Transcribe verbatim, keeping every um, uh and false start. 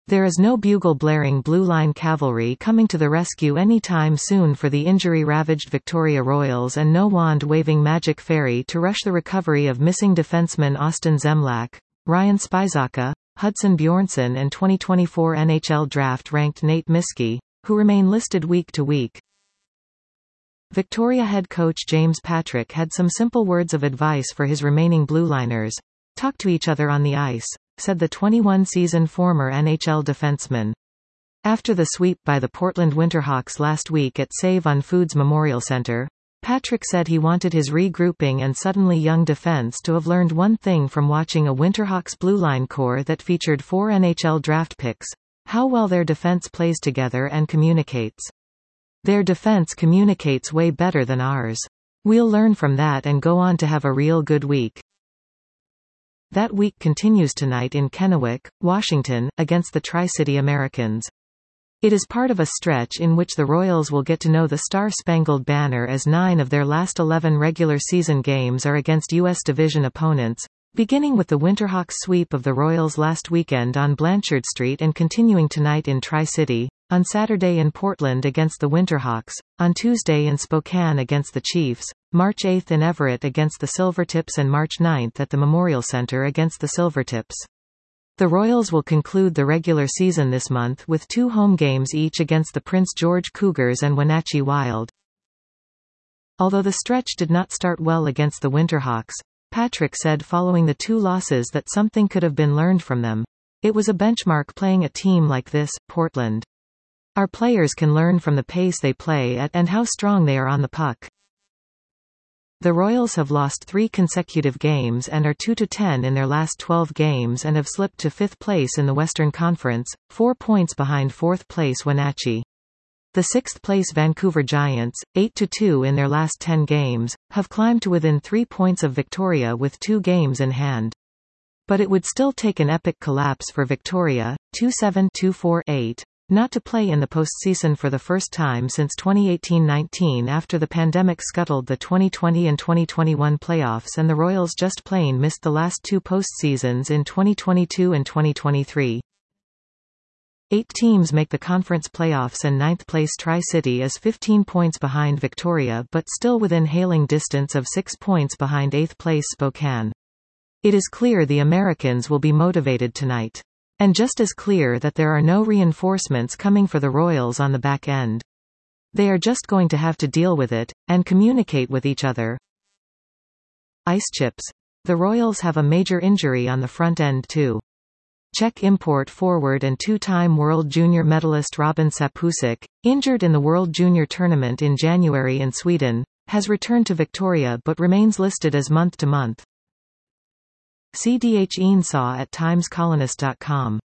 There is no bugle-blaring Blue Line cavalry coming to the rescue any time soon for the injury-ravaged Victoria Royals, and no wand-waving magic fairy to rush the recovery of missing defensemen Austin Zemlak, Ryan Spizaka, Hudson Bjornsson and twenty twenty-four N H L draft-ranked Nate Miskey, who remain listed week to week. Victoria head coach James Patrick had some simple words of advice for his remaining Blue Liners. "Talk to each other on the ice," said the twenty-one-season former N H L defenseman. After the sweep by the Portland Winterhawks last week at Save on Foods Memorial Centre, Patrick said he wanted his regrouping and suddenly young defense to have learned one thing from watching a Winterhawks Blue Line core that featured four N H L draft picks: how well their defense plays together and communicates. Their defense communicates way better than ours. We'll learn from that and go on to have a real good week. That week continues tonight in Kennewick, Washington, against the Tri-City Americans. It is part of a stretch in which the Royals will get to know the Star-Spangled Banner, as nine of their last eleven regular season games are against U S division opponents, beginning with the Winterhawks sweep of the Royals last weekend on Blanchard Street and continuing tonight in Tri-City, on Saturday in Portland against the Winterhawks, on Tuesday in Spokane against the Chiefs, March eighth in Everett against the Silvertips and March ninth at the Memorial Centre against the Silvertips. The Royals will conclude the regular season this month with two home games each against the Prince George Cougars and Wenatchee Wild. Although the stretch did not start well against the Winterhawks, Patrick said following the two losses that something could have been learned from them. "It was a benchmark playing a team like this, Portland. Our players can learn from the pace they play at and how strong they are on the puck." The Royals have lost three consecutive games and are two to ten in their last twelve games and have slipped to fifth place in the Western Conference, four points behind fourth place Wenatchee. The sixth place Vancouver Giants, eight to two in their last ten games, have climbed to within three points of Victoria with two games in hand. But it would still take an epic collapse for Victoria, two seven two four eight, not to play in the postseason for the first time since twenty eighteen nineteen, after the pandemic scuttled the twenty twenty and twenty twenty-one playoffs and the Royals just plain missed the last two postseasons in twenty twenty-two and twenty twenty-three. Eight teams make the conference playoffs and ninth place Tri-City is fifteen points behind Victoria but still within hailing distance of six points behind eighth place Spokane. It is clear the Americans will be motivated tonight. And just as clear that there are no reinforcements coming for the Royals on the back end. They are just going to have to deal with it, and communicate with each other. Ice chips. The Royals have a major injury on the front end too. Czech import forward and two-time World Junior medalist Robin Sapusek, injured in the World Junior Tournament in January in Sweden, has returned to Victoria but remains listed as month-to-month. C D H Ian Saw at times colonist dot com